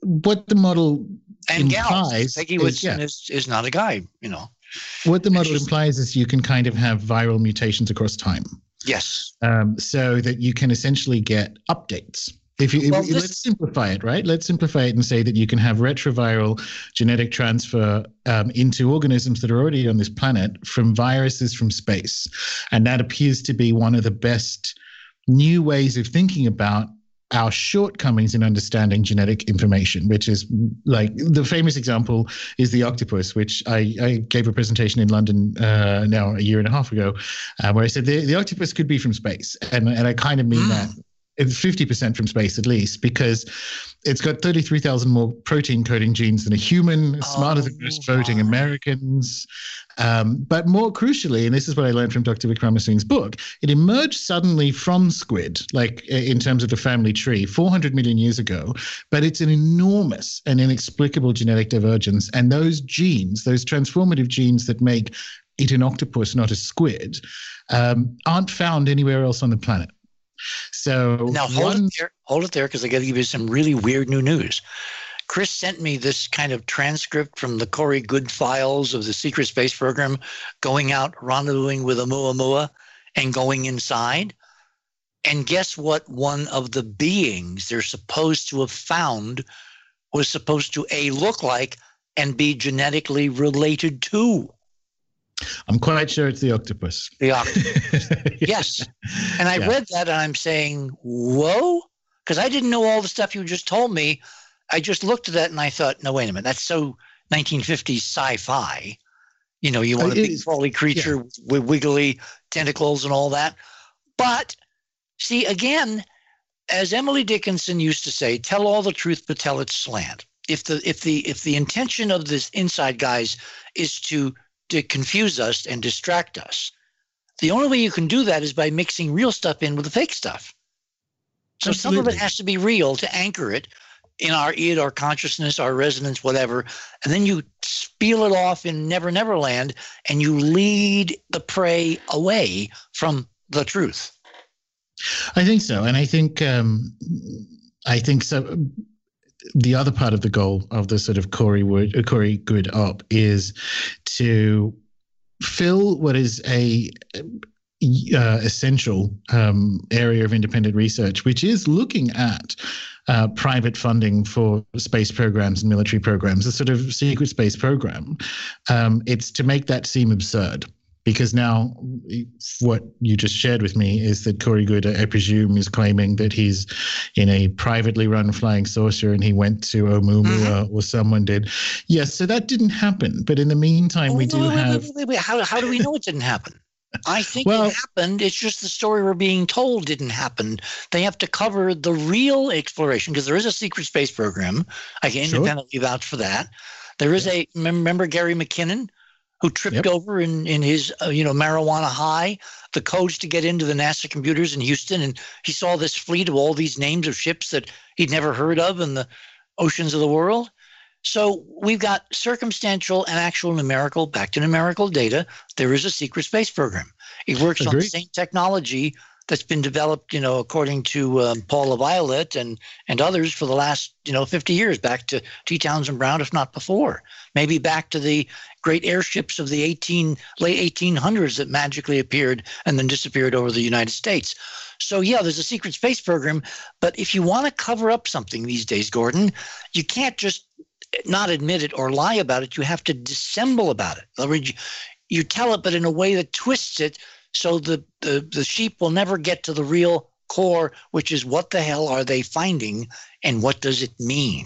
what the model and implies gals. Peggy Whitson is not a guy, you know. What the model implies is you can kind of have viral mutations across time. Yes. So that you can essentially get updates. Let's simplify it, right? Let's simplify it and say that you can have retroviral genetic transfer into organisms that are already on this planet from viruses from space. And that appears to be one of the best new ways of thinking about our shortcomings in understanding genetic information, which is like the famous example is the octopus, which I gave a presentation in London now a year and a half ago, where I said the octopus could be from space. And I kind of mean that. It's 50% from space at least, because it's got 33,000 more protein coding genes than a human, smarter than most voting Americans. But more crucially, and this is what I learned from Dr. Wickramasinghe's book, it emerged suddenly from squid, like in terms of the family tree, 400 million years ago. But it's an enormous and inexplicable genetic divergence. And those genes, those transformative genes that make it an octopus, not a squid, aren't found anywhere else on the planet. So now hold it there, because I got to give you some really weird new news. Chris sent me this kind of transcript from the Corey Goode files of the secret space program, going out rendezvousing with Oumuamua and going inside. And guess what? One of the beings they're supposed to have found was supposed to look like and be genetically related to. I'm quite sure it's the octopus. The octopus. Yes. And I read that and I'm saying, whoa, because I didn't know all the stuff you just told me. I just looked at that and I thought, no, wait a minute. That's so 1950s sci-fi. You know, you want a big crawly creature with wiggly tentacles and all that. But see, again, as Emily Dickinson used to say, tell all the truth, but tell it slant. If the intention of this inside guys is to confuse us and distract us, the only way you can do that is by mixing real stuff in with the fake stuff. So Absolutely. Some of it has to be real to anchor it in our id, our consciousness, our resonance, whatever. And then you spiel it off in Never Never Land and you lead the prey away from the truth. I think so. And I think so. The other part of the goal of the sort of Corey Goode op is to fill what is a essential area of independent research, which is looking at private funding for space programs and military programs, a sort of secret space program. It's to make that seem absurd. Because now what you just shared with me is that Corey Goode, I presume, is claiming that he's in a privately run flying saucer and he went to Oumuamua or someone did. Yes, so that didn't happen. But in the meantime, we do have... Wait. How do we know it didn't happen? I think it happened. It's just the story we're being told didn't happen. They have to cover the real exploration because there is a secret space program. I can independently vouch for that. There is remember Gary McKinnon, who tripped over in his marijuana high, the codes to get into the NASA computers in Houston, and he saw this fleet of all these names of ships that he'd never heard of in the oceans of the world. So we've got circumstantial and actual numerical, back to numerical data. There is a secret space program. It works on the same technology that's been developed, according to Paul LaViolette and others for the last, 50 years, back to T. Townsend Brown, if not before. Maybe back to the great airships of the late 1800s that magically appeared and then disappeared over the United States. So, there's a secret space program. But if you want to cover up something these days, Gordon, you can't just not admit it or lie about it. You have to dissemble about it. In other words, you tell it, but in a way that twists it so the sheep will never get to the real core, which is what the hell are they finding and what does it mean?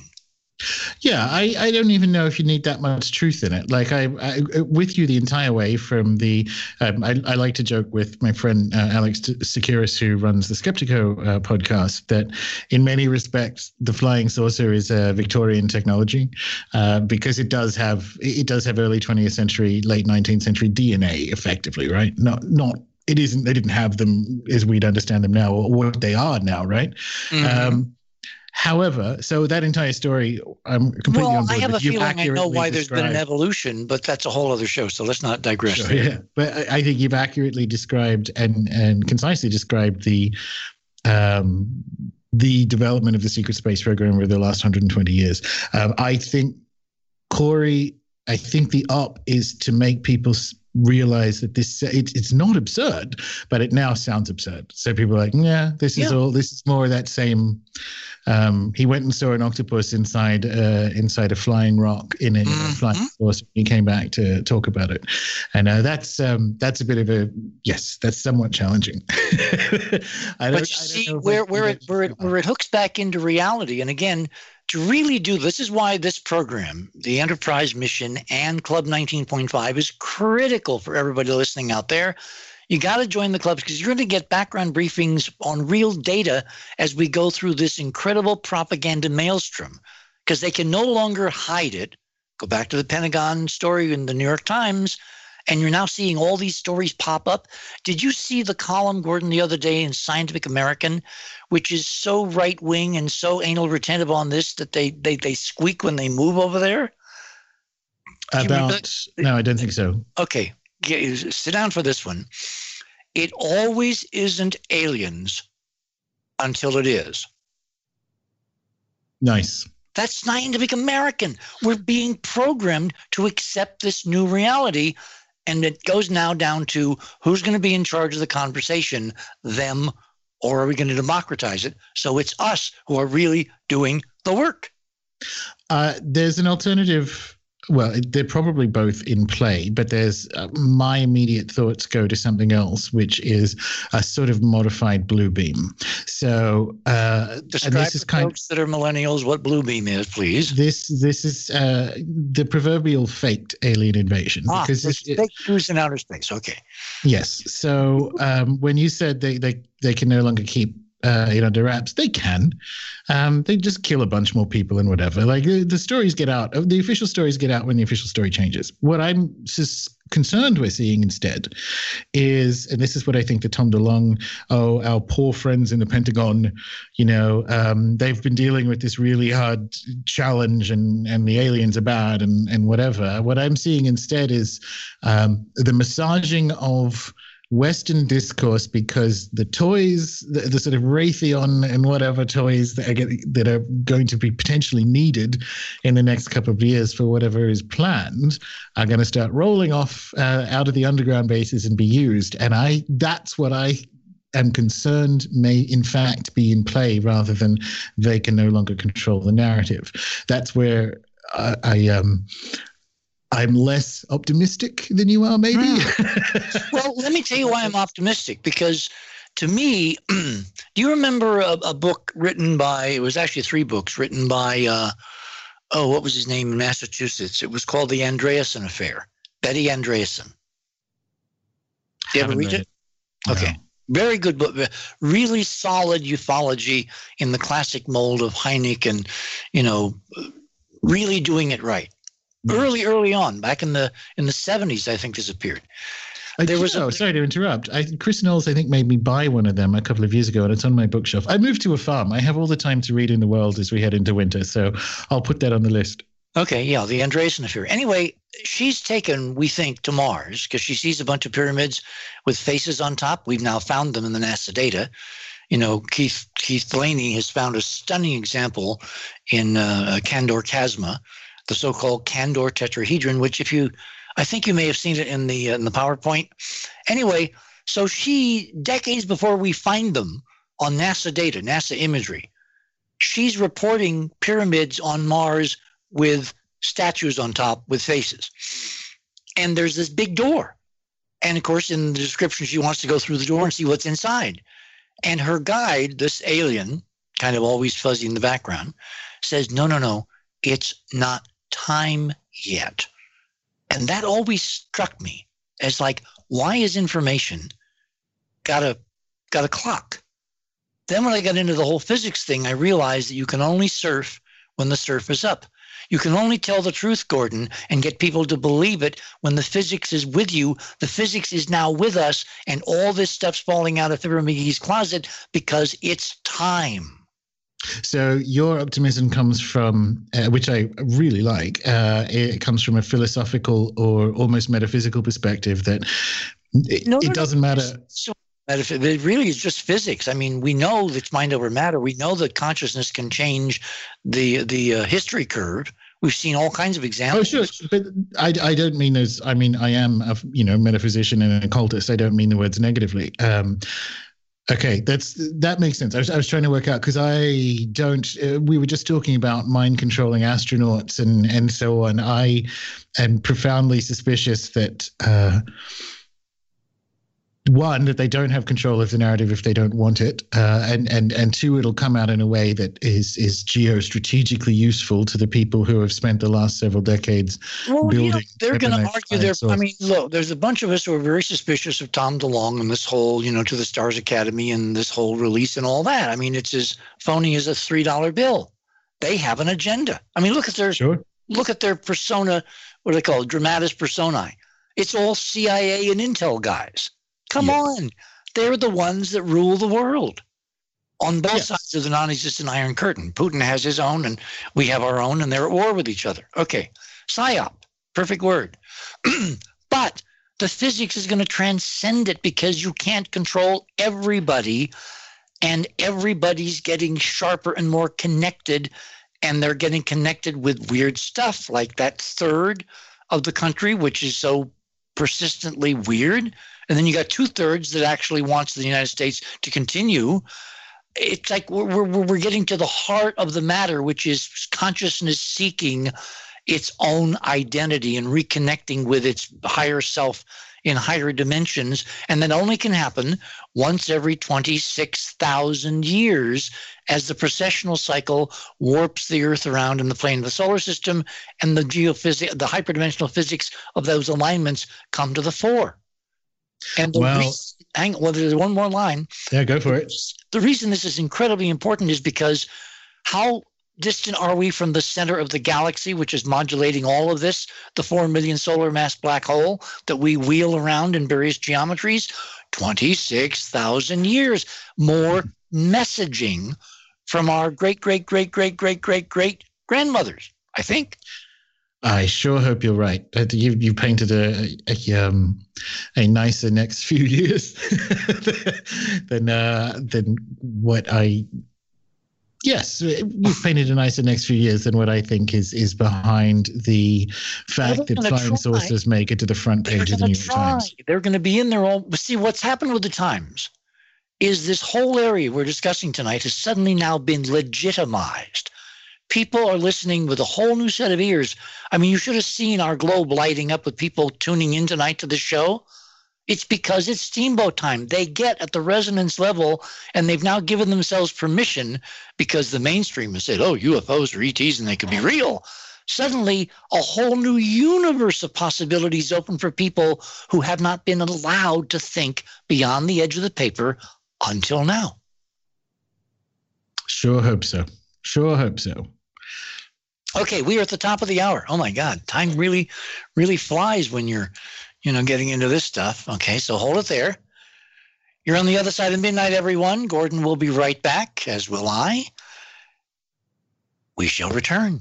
Yeah, I don't even know if you need that much truth in it. Like I with you the entire way from the, I like to joke with my friend Alex Securus, who runs the Skeptico podcast, that in many respects the flying saucer is a Victorian technology because it does have early 20th century, late 19th century DNA effectively, right? Not. It isn't. They didn't have them as we'd understand them now, or what they are now, right? Mm-hmm. However, so that entire story, I'm completely on board. I have a feeling I know why there's been an evolution, but that's a whole other show, so let's not digress. Sure, yeah, but I think you've accurately described and concisely described the the development of the secret space program over the last 120 years. I think, Corey, I think the up is to make people realize that it's not absurd, but it now sounds absurd. So people are like, yeah, this is more of that same. He went and saw an octopus inside a flying rock in a flying saucer. He came back to talk about it, and that's a bit of that's somewhat challenging. But you see where it hooks back into reality, and again, to really do this is why this program, the Enterprise mission and Club 19.5, is critical for everybody listening out there. You got to join the clubs because you're going to get background briefings on real data as we go through this incredible propaganda maelstrom, because they can no longer hide it. Go back to the Pentagon story in the New York Times, and you're now seeing all these stories pop up. Did you see the column, Gordon, the other day in Scientific American, which is so right-wing and so anal retentive on this that they squeak when they move over there? No, I don't think so. Okay. Sit down for this one. It always isn't aliens until it is. Nice. That's Scientific American. We're being programmed to accept this new reality, and it goes now down to who's going to be in charge of the conversation, them, or are we going to democratize it? So it's us who are really doing the work. There's an alternative. Well, they're probably both in play, but there's my immediate thoughts go to something else, which is a sort of modified blue beam. So, describe and this is folks that are millennials what blue beam is, please. This is the proverbial faked alien invasion. Because it's fake news in outer space. Okay. Yes. So when you said they can no longer keep under wraps, they can. They just kill a bunch more people and whatever. Like the stories get out. The official stories get out when the official story changes. What I'm just concerned we're seeing instead is, and this is what I think the Tom DeLonge, our poor friends in the Pentagon, they've been dealing with this really hard challenge and the aliens are bad and whatever. What I'm seeing instead is the massaging of Western discourse, because the toys, the sort of Raytheon and whatever toys that are going to be potentially needed in the next couple of years for whatever is planned, are going to start rolling off out of the underground bases and be used. And that's what I am concerned may in fact be in play, rather than they can no longer control the narrative. That's where I'm less optimistic than you are, maybe. Well, let me tell you why I'm optimistic, because to me, do you remember a book written by, it was actually 3 books written by, what was his name in Massachusetts? It was called The Andreasen Affair, Betty Andreasen. Did you ever read it? No. Okay. Very good book, really solid ufology in the classic mold of Hynek and, really doing it right. Early on, back in the 70s, I think this appeared. Sorry to interrupt. Chris Knowles, I think, made me buy one of them a couple of years ago, and it's on my bookshelf. I moved to a farm. I have all the time to read in the world as we head into winter, so I'll put that on the list. Okay, yeah, the Andreasen Affair. Anyway, she's taken, we think, to Mars because she sees a bunch of pyramids with faces on top. We've now found them in the NASA data. Keith Delaney has found a stunning example in Kandor Chasma, the so-called Kandor tetrahedron, which I think you may have seen it in the PowerPoint. Anyway, so she, decades before we find them on NASA data, NASA imagery, she's reporting pyramids on Mars with statues on top with faces. And there's this big door. And of course, in the description, she wants to go through the door and see what's inside. And her guide, this alien, kind of always fuzzy in the background, says, no, it's not time yet. And that always struck me as like, why is information got a clock? Then when I got into the whole physics thing, I realized that you can only surf when the surf is up. You can only tell the truth, Gordon, and get people to believe it when the physics is with you. The physics is now with us, and all this stuff's falling out of Fibber McGee's closet because it's time. So your optimism comes from, which I really like, it comes from a philosophical or almost metaphysical perspective that it doesn't matter. So It really is just physics. I mean, we know that it's mind over matter. We know that consciousness can change the history curve. We've seen all kinds of examples. Oh, sure, but I don't mean those. I mean, I am a metaphysician and an occultist. I don't mean the words negatively. Okay, that makes sense. I was trying to work out because I don't. We were just talking about mind controlling astronauts and so on. I am profoundly suspicious that. One, that they don't have control of the narrative if they don't want it, and two, it'll come out in a way that is geostrategically useful to the people who have spent the last several decades building. They're going to argue. I mean, look, there's a bunch of us who are very suspicious of Tom DeLonge and this whole, To the Stars Academy and this whole release and all that. I mean, it's as phony as a $3 bill. They have an agenda. I mean, look at their persona. What do they call it? Dramatis personae. It's all CIA and Intel guys. Come on. They're the ones that rule the world on both sides of the non-existent Iron Curtain. Putin has his own and we have our own, and they're at war with each other. Okay. PSYOP, perfect word. But the physics is going to transcend it because you can't control everybody, and everybody's getting sharper and more connected, and they're getting connected with weird stuff like that third of the country, which is so persistently weird. And then you got 2/3 that actually wants the United States to continue. It's like we're getting to the heart of the matter, which is consciousness seeking its own identity and reconnecting with its higher self in higher dimensions. And that only can happen once every 26,000 years as the precessional cycle warps the Earth around in the plane of the solar system, and the hyperdimensional physics of those alignments come to the fore. And there's one more line. Yeah, go for it. The reason this is incredibly important is because how distant are we from the center of the galaxy, which is modulating all of this, the 4 million solar mass black hole that we wheel around in various geometries? 26,000 years. More messaging from our great grandmothers, I think. I sure hope you're right. You painted a nicer next few years than what I. Yes, you've painted a nicer next few years than what I think is behind the fact that flying saucers make it to the front page of the New York Times. They're going to be in there all. See, what's happened with the Times is this whole area we're discussing tonight has suddenly now been legitimized. People are listening with a whole new set of ears. I mean, you should have seen our globe lighting up with people tuning in tonight to the show. It's because it's Steamboat time. They get at the resonance level, and they've now given themselves permission because the mainstream has said, UFOs are ETs and they could be real. Suddenly, a whole new universe of possibilities open for people who have not been allowed to think beyond the edge of the paper until now. Sure hope so. Okay, we are at the top of the hour. Oh my God, time really, really flies when you're, getting into this stuff. Okay, so hold it there. You're on the other side of midnight, everyone. Gordon will be right back, as will I. We shall return.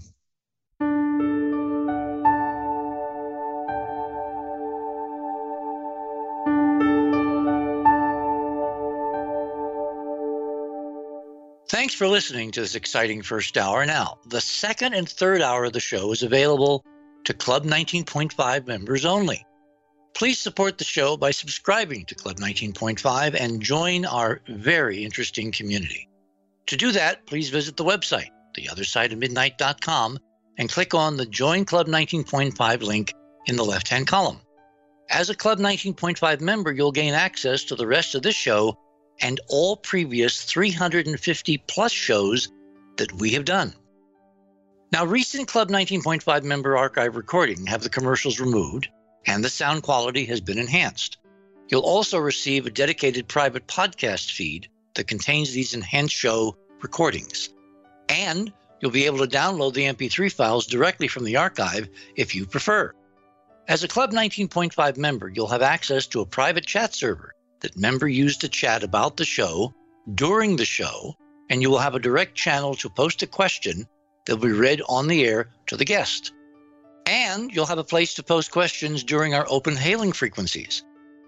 Thanks for listening to this exciting first hour. Now, the second and third hour of the show is available to Club 19.5 members only. Please support the show by subscribing to Club 19.5 and join our very interesting community. To do that, please visit the website, theothersideofmidnight.com, and click on the Join Club 19.5 link in the left-hand column. As a Club 19.5 member, you'll gain access to the rest of this show and all previous 350 plus shows that we have done. Now, recent Club 19.5 member archive recording have the commercials removed and the sound quality has been enhanced. You'll also receive a dedicated private podcast feed that contains these enhanced show recordings. And you'll be able to download the MP3 files directly from the archive if you prefer. As a Club 19.5 member, you'll have access to a private chat server that member use to chat about the show during the show, and you will have a direct channel to post a question that will be read on the air to the guest. And you'll have a place to post questions during our open hailing frequencies.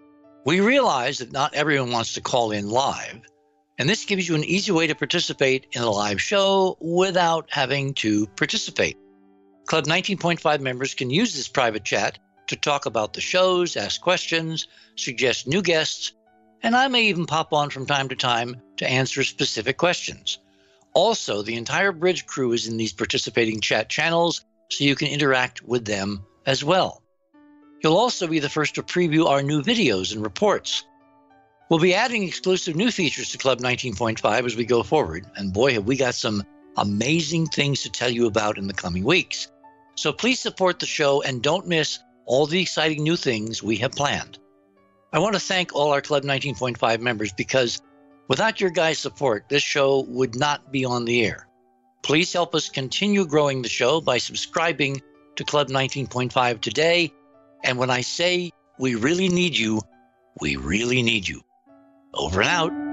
We realize that not everyone wants to call in live, and this gives you an easy way to participate in a live show without having to participate. Club 19.5 members can use this private chat to talk about the shows, ask questions, suggest new guests, and I may even pop on from time to time to answer specific questions. Also, the entire Bridge crew is in these participating chat channels, so you can interact with them as well. You'll also be the first to preview our new videos and reports. We'll be adding exclusive new features to Club 19.5 as we go forward, and boy, have we got some amazing things to tell you about in the coming weeks. So please support the show and don't miss all the exciting new things we have planned. I want to thank all our Club 19.5 members because without your guys' support, this show would not be on the air. Please help us continue growing the show by subscribing to Club 19.5 today. And when I say we really need you, we really need you. Over and out.